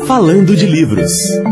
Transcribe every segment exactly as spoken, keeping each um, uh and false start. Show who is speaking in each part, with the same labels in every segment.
Speaker 1: Falando de Livros.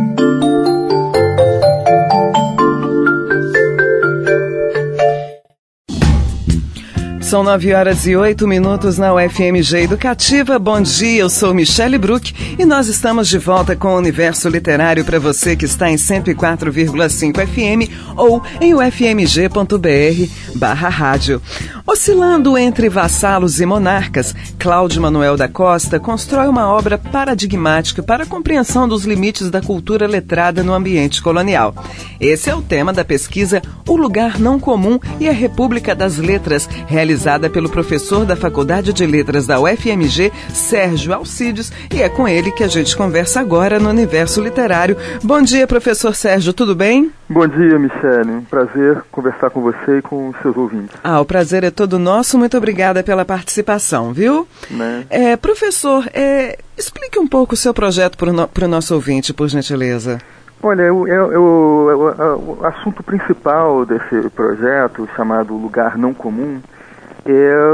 Speaker 2: São nove horas e oito minutos na U F M G Educativa. Bom dia, eu sou Michele Bruck e nós estamos de volta com o Universo Literário para você que está em cento e quatro vírgula cinco F M ou em ufmg.br barra rádio. Oscilando entre vassalos e monarcas, Cláudio Manuel da Costa constrói uma obra paradigmática para a compreensão dos limites da cultura letrada no ambiente colonial. Esse é o tema da pesquisa O Lugar Não Comum e a República das Letras, realizada pelo professor da Faculdade de Letras da U F M G, Sérgio Alcides, e é com ele que a gente conversa agora no Universo Literário. Bom dia, professor Sérgio, tudo bem?
Speaker 3: Bom dia, Michele. Um prazer conversar com você e com os seus ouvintes.
Speaker 2: Ah, o prazer é todo nosso. Muito obrigada pela participação, viu?
Speaker 3: Né?
Speaker 2: É, professor, é, explique um pouco o seu projeto para o no, nosso ouvinte, por gentileza.
Speaker 3: Olha, eu, eu, eu, eu, o assunto principal desse projeto, chamado Lugar Não Comum, é,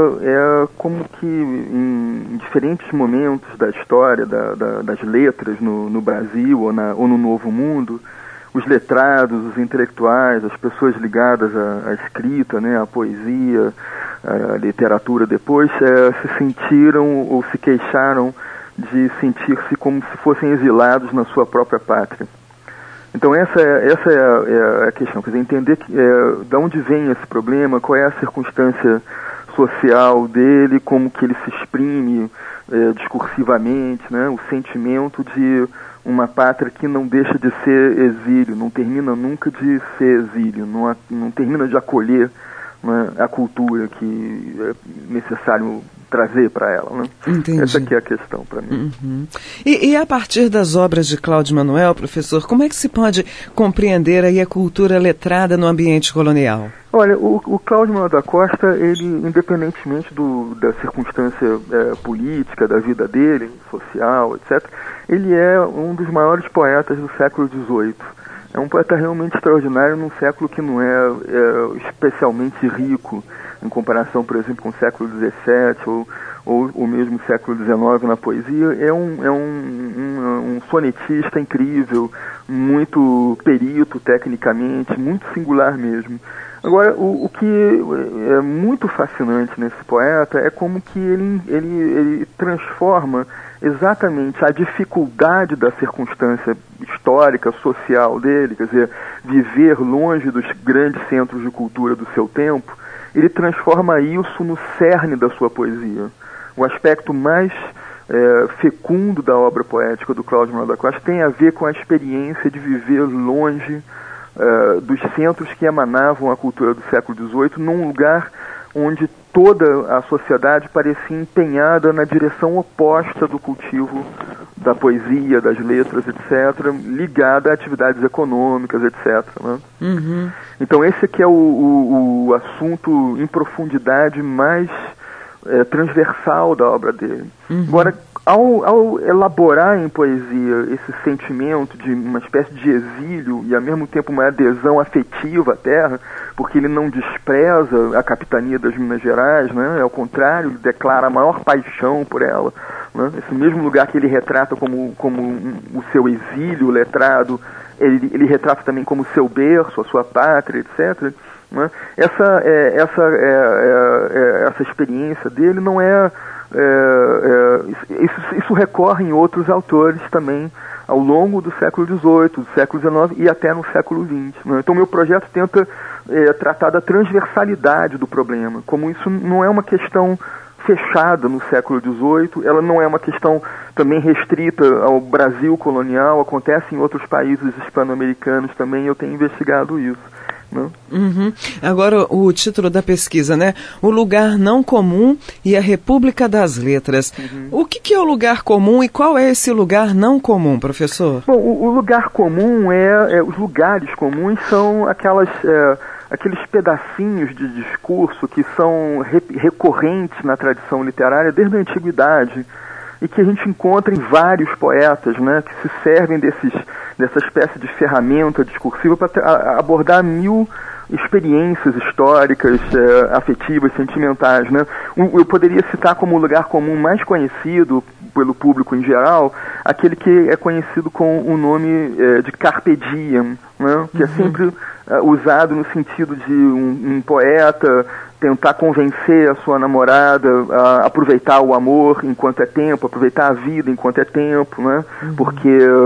Speaker 3: é como que em diferentes momentos da história da, da, das letras no, no Brasil ou, na, ou no Novo Mundo, os letrados, os intelectuais, as pessoas ligadas à, à escrita, né, à poesia, à literatura depois, é, se sentiram ou se queixaram de sentir-se como se fossem exilados na sua própria pátria. Então essa é, essa é, a, é a questão, quer dizer, entender que, é, de onde vem esse problema, qual é a circunstância social dele, como que ele se exprime é, discursivamente, né, o sentimento de uma pátria que não deixa de ser exílio, não termina nunca de ser exílio, não, não termina de acolher, né, a cultura que é necessário trazer para ela. Né?
Speaker 2: Entendi.
Speaker 3: Essa aqui é a questão para mim.
Speaker 2: Uhum. E, e a partir das obras de Cláudio Manuel, professor, como é que se pode compreender aí a cultura letrada no ambiente colonial?
Speaker 3: Olha, o, o Cláudio Manuel da Costa, ele, independentemente do, da circunstância é, política, da vida dele, social, etcétera, ele é um dos maiores poetas do século dezoito. É um poeta realmente extraordinário num século que não é, é especialmente rico, em comparação, por exemplo, com o século dezessete ou, ou o mesmo século dezenove na poesia. É um, é um, um, um sonetista incrível, muito perito tecnicamente, muito singular mesmo. Agora, o, o que é muito fascinante nesse poeta é como que ele, ele, ele transforma exatamente a dificuldade da circunstância histórica, social dele, quer dizer, viver longe dos grandes centros de cultura do seu tempo, ele transforma isso no cerne da sua poesia. O aspecto mais é, fecundo da obra poética do Cláudio Manuel da Costa tem a ver com a experiência de viver longe Uh, dos centros que emanavam a cultura do século dezoito, num lugar onde toda a sociedade parecia empenhada na direção oposta do cultivo da poesia, das letras, etcétera, ligada a atividades econômicas, etcétera. Né?
Speaker 2: Uhum.
Speaker 3: Então esse aqui é o, o, o assunto em profundidade mais é, transversal da obra dele. Uhum. Agora, Ao, ao elaborar em poesia esse sentimento de uma espécie de exílio e ao mesmo tempo uma adesão afetiva à terra, porque ele não despreza a capitania das Minas Gerais, né? Ao contrário, ele declara a maior paixão por ela, né? Esse mesmo lugar que ele retrata como, como um, o seu exílio letrado, ele, ele retrata também como seu berço, a sua pátria, etcétera. Né? Essa, é, essa, é, é, é, essa experiência dele não é É, é, isso, isso recorre em outros autores também ao longo do século dezoito, do século dezenove e até no século vinte. Né? Então, meu projeto tenta é, tratar da transversalidade do problema, como isso não é uma questão fechada no século dezoito, ela não é uma questão também restrita ao Brasil colonial, acontece em outros países hispano-americanos também, eu tenho investigado isso. Né?
Speaker 2: Uhum. Agora o título da pesquisa, né? O Lugar Não Comum e a República das Letras. Uhum. O que, que é o lugar comum e qual é esse lugar não comum, professor?
Speaker 3: Bom, o, o lugar comum é, é, os lugares comuns são aquelas, é, aqueles pedacinhos de discurso que são re, recorrentes na tradição literária desde a antiguidade e que a gente encontra em vários poetas, né, que se servem desses, dessa espécie de ferramenta discursiva para abordar mil experiências históricas, é, afetivas, sentimentais. Né? Eu poderia citar como lugar comum mais conhecido pelo público em geral aquele que é conhecido com o nome é, de Carpe Diem, né? Que uhum. é sempre é, usado no sentido de um, um poeta tentar convencer a sua namorada a aproveitar o amor enquanto é tempo, aproveitar a vida enquanto é tempo, né? Uhum. Porque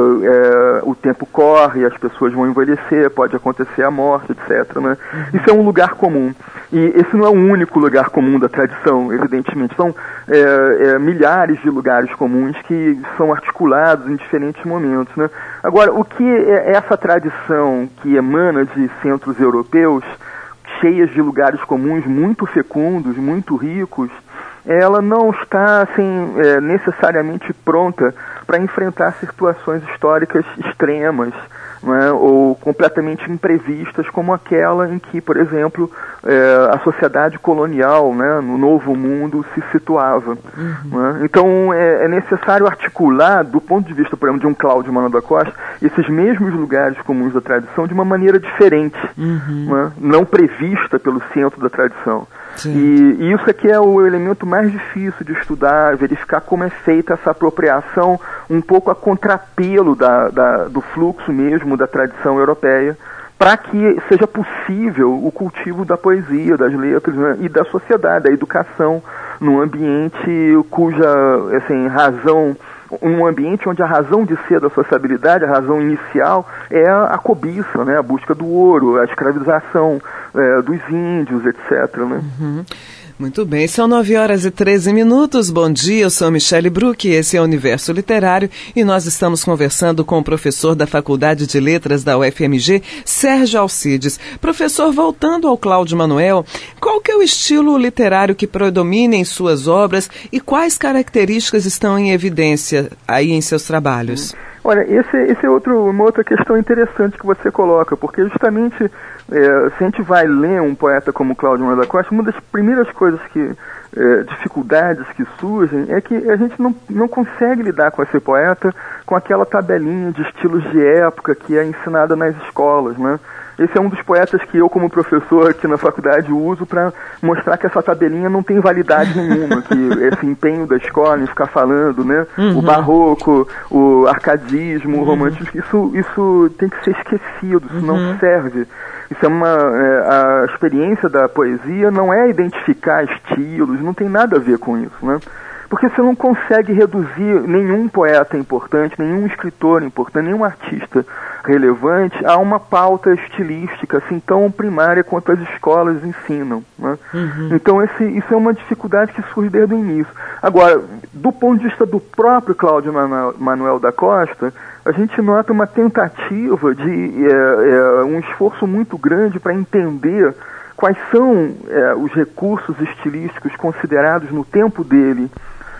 Speaker 3: é, o tempo corre, as pessoas vão envelhecer, pode acontecer a morte, etcétera, né? Uhum. Isso é um lugar comum. E esse não é o único lugar comum da tradição, evidentemente. São é, é, milhares de lugares comuns que são articulados em diferentes momentos, né? Agora, o que é essa tradição que emana de centros europeus, cheias de lugares comuns muito fecundos, muito ricos, ela não está assim, é, necessariamente pronta para enfrentar situações históricas extremas, né, ou completamente imprevistas, como aquela em que, por exemplo, é, a sociedade colonial, né, no Novo Mundo se situava. Uhum. Né? Então é, é necessário articular, do ponto de vista, por exemplo, de um Cláudio Manuel da Costa, esses mesmos lugares comuns da tradição de uma maneira diferente, uhum. né, não prevista pelo centro da tradição. E, e isso aqui é o elemento mais difícil de estudar, verificar como é feita essa apropriação um pouco a contrapelo da, da, do fluxo mesmo da tradição europeia, para que seja possível o cultivo da poesia, das letras, né, e da sociedade, da educação, num ambiente cuja assim, razão, um ambiente onde a razão de ser da sociabilidade, a razão inicial, é a cobiça, né, a busca do ouro, a escravização é, dos índios, etcétera, né?
Speaker 2: Uhum. Muito bem, são nove horas e treze minutos. Bom dia, eu sou Michele Bruck, esse é o Universo Literário e nós estamos conversando com o professor da Faculdade de Letras da U F M G, Sérgio Alcides. Professor, voltando ao Cláudio Manuel, qual que é o estilo literário que predomina em suas obras e quais características estão em evidência aí em seus trabalhos?
Speaker 3: Hum. Olha, esse, esse é outro, uma outra questão interessante que você coloca, porque justamente é, se a gente vai ler um poeta como Cláudio Manuel da Costa, uma das primeiras coisas que, é, dificuldades que surgem é que a gente não, não consegue lidar com esse poeta com aquela tabelinha de estilos de época que é ensinada nas escolas, né? Esse é um dos poetas que eu, como professor aqui na faculdade, uso para mostrar que essa tabelinha não tem validade nenhuma, que esse empenho da escola em ficar falando, né, uhum. o barroco, o arcadismo, uhum. o romantismo, isso, isso tem que ser esquecido, isso uhum. não serve. Isso é uma, é, a experiência da poesia não é identificar estilos, não tem nada a ver com isso, né? Porque você não consegue reduzir nenhum poeta importante, nenhum escritor importante, nenhum artista relevante a uma pauta estilística assim tão primária quanto as escolas ensinam, né? Uhum. Então esse, isso é uma dificuldade que surge desde o início. Agora, do ponto de vista do próprio Cláudio Manuel da Costa, a gente nota uma tentativa de é, é, um esforço muito grande para entender quais são é, os recursos estilísticos considerados no tempo dele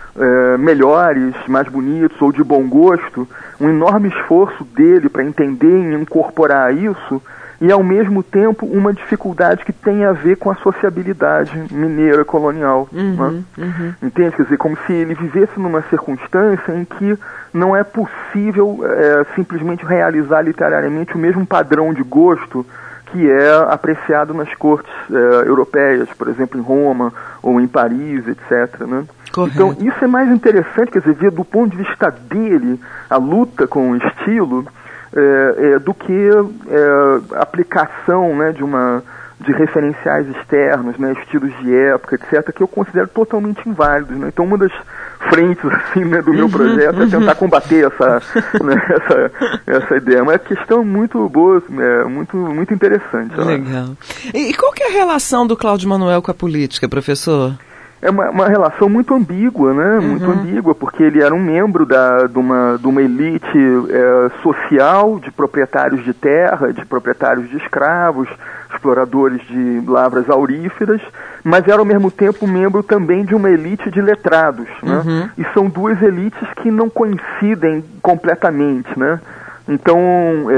Speaker 3: É, melhores, mais bonitos ou de bom gosto, um enorme esforço dele para entender e incorporar isso, e ao mesmo tempo uma dificuldade que tem a ver com a sociabilidade mineira colonial. Uhum, né? uhum. Entende? Quer dizer, como se ele vivesse numa circunstância em que não é possível é, simplesmente realizar literariamente o mesmo padrão de gosto que é apreciado nas cortes é, europeias, por exemplo, em Roma ou em Paris, etcétera, né? Correto. Então, isso é mais interessante, quer dizer, ver do ponto de vista dele a luta com o estilo é, é, do que é, a aplicação, né, de, uma, de referenciais externos, né, estilos de época, etcétera, que eu considero totalmente inválidos, né? Então, uma das frentes assim, né, do meu uhum, projeto uhum. é tentar combater essa, né, essa, essa ideia. Mas é uma questão muito boa, é, muito, muito interessante.
Speaker 2: Legal. E, e qual que é a relação do Cláudio Manuel com a política, professor?
Speaker 3: É uma, uma relação muito ambígua, né? Uhum. Muito ambígua, porque ele era um membro da, de, uma, de uma elite é, social, de proprietários de terra, de proprietários de escravos, exploradores de lavras auríferas, mas era ao mesmo tempo membro também de uma elite de letrados, né? Uhum. E são duas elites que não coincidem completamente, né? Então, é,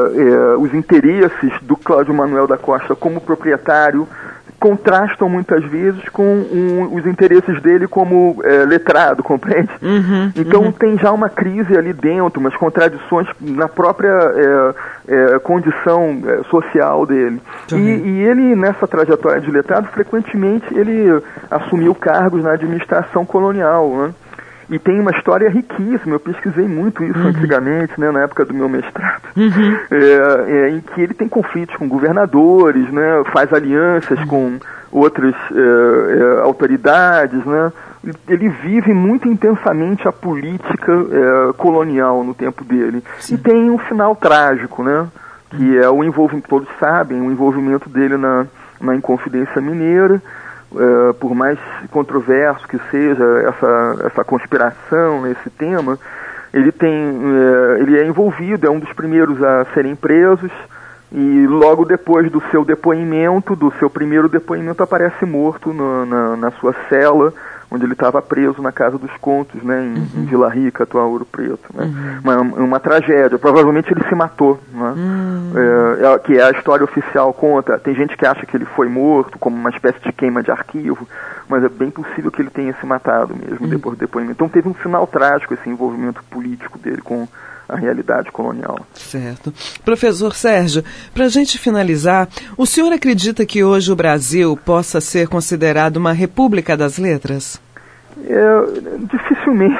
Speaker 3: é, os interesses do Cláudio Manuel da Costa como proprietário contrastam muitas vezes com um, os interesses dele como é, letrado, compreende? Uhum, então uhum. tem já uma crise ali dentro, umas contradições na própria é, é, condição é, social dele. Uhum. E, e ele, nessa trajetória de letrado, frequentemente ele assumiu cargos na administração colonial, né? e tem uma história riquíssima. Eu pesquisei muito isso uhum. antigamente, né, na época do meu mestrado, uhum. é, é, em que ele tem conflitos com governadores, né, faz alianças uhum. com outras é, é, autoridades, né. Ele vive muito intensamente a política é, colonial no tempo dele. Sim. E tem um final trágico, né, que é o envolvimento, todos sabem, o envolvimento dele na, na Inconfidência Mineira. Uh, por mais controverso que seja essa, essa conspiração nesse tema, ele, tem, uh, ele é envolvido, é um dos primeiros a serem presos, e logo depois do seu depoimento, do seu primeiro depoimento, aparece morto no, na, na sua cela, onde ele estava preso na Casa dos Contos, né, em, uhum. em Vila Rica, atual Ouro Preto. Né? Uhum. Uma, uma tragédia. Provavelmente ele se matou, né? Uhum. É, é, que é a história oficial conta. Tem gente que acha que ele foi morto, como uma espécie de queima de arquivo, mas é bem possível que ele tenha se matado mesmo, uhum. depois do depoimento. Então teve um final trágico esse envolvimento político dele com a realidade colonial.
Speaker 2: Certo. Professor Sérgio, para a gente finalizar, o senhor acredita que hoje o Brasil possa ser considerado uma república das letras?
Speaker 3: É, dificilmente.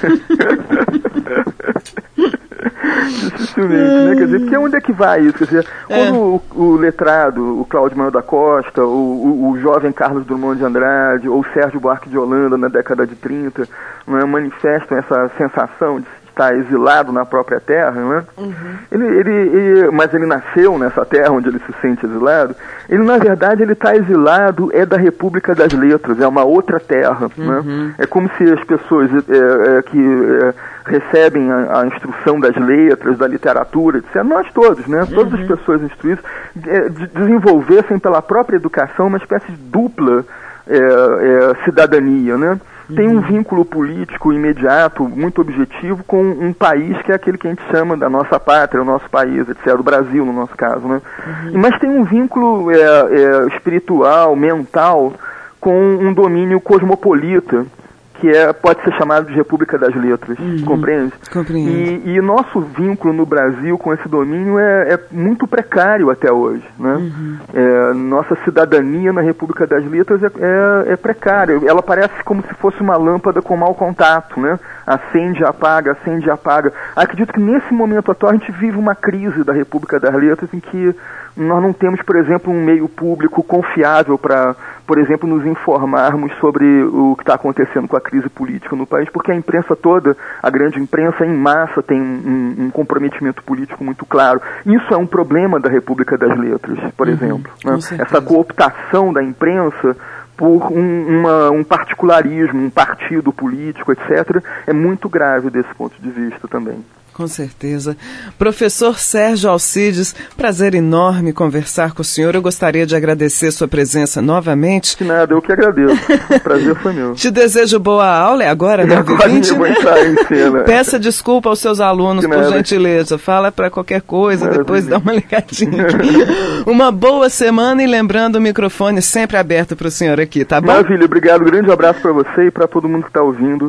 Speaker 3: Dificilmente, né? Quer dizer, porque onde é que vai isso? Quer dizer, quando é. o, o letrado, o Cláudio Manuel da Costa, o, o, o jovem Carlos Drummond de Andrade, ou o Sérgio Buarque de Holanda na década de trinta, não é, manifestam essa sensação de está exilado na própria terra, né? Uhum. Ele, ele, ele, mas ele nasceu nessa terra onde ele se sente exilado. Ele, na verdade, ele está exilado é da República das Letras, é uma outra terra, uhum. né? É como se as pessoas é, é, que é, recebem a, a instrução das letras, da literatura, etcétera, nós todos, né? Todas uhum. as pessoas instruídas, é, de, desenvolvessem pela própria educação uma espécie de dupla é, é, cidadania, né? Tem um vínculo político imediato, muito objetivo, com um país que é aquele que a gente chama da nossa pátria, o nosso país, etcétera, o Brasil, no nosso caso, né? Uhum. Mas tem um vínculo é, é, espiritual, mental, com um domínio cosmopolita, que é, pode ser chamado de República das Letras, uhum. compreende?
Speaker 2: Compreendo.
Speaker 3: E, e nosso vínculo no Brasil com esse domínio é, é muito precário até hoje, né? Uhum. É, nossa cidadania na República das Letras é, é, é precária, ela parece como se fosse uma lâmpada com mau contato, né? Acende, apaga, acende, apaga. Acredito que nesse momento atual a gente vive uma crise da República das Letras em que nós não temos, por exemplo, um meio público confiável para, por exemplo, nos informarmos sobre o que está acontecendo com a crise política no país, porque a imprensa toda, a grande imprensa em massa, tem um, um comprometimento político muito claro. Isso é um problema da República das Letras, por uhum, exemplo. Né? Essa cooptação da imprensa por um, uma, um particularismo, um partido político, etcétera, é muito grave desse ponto de vista também.
Speaker 2: Com certeza. Professor Sérgio Alcides, prazer enorme conversar com o senhor. Eu gostaria de agradecer sua presença novamente.
Speaker 3: De nada, eu que agradeço. O prazer foi meu.
Speaker 2: Te desejo boa aula. É agora, né?
Speaker 3: Agora eu vou entrar em cena.
Speaker 2: Peça desculpa aos seus alunos, por gentileza. Fala para qualquer coisa, Maravilha. Depois dá uma ligadinha aqui. Uma boa semana e lembrando o microfone sempre aberto para o senhor aqui, tá bom?
Speaker 3: Maravilha, obrigado. Grande abraço para você e para todo mundo que está ouvindo.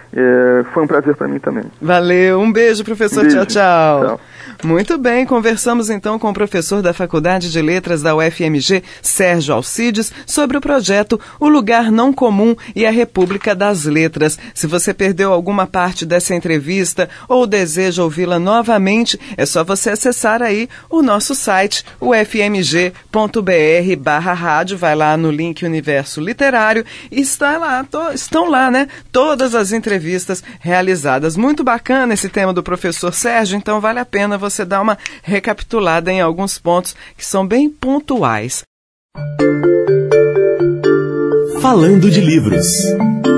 Speaker 3: É, foi um prazer para mim também.
Speaker 2: Valeu, um beijo, professor.
Speaker 3: Beijo.
Speaker 2: Tchau, tchau,
Speaker 3: tchau.
Speaker 2: Muito bem, conversamos então com o professor da Faculdade de Letras da U F M G, Sérgio Alcides, sobre o projeto O Lugar Não Comum e a República das Letras. Se você perdeu alguma parte dessa entrevista ou deseja ouvi-la novamente, é só você acessar aí o nosso site, u f m g ponto b r barra rádio, vai lá no link Universo Literário e está lá, to, estão lá, né, todas as entrevistas realizadas. Muito bacana esse tema do professor Sérgio, então vale a pena você você dar uma recapitulada em alguns pontos que são bem pontuais.
Speaker 1: Falando de livros.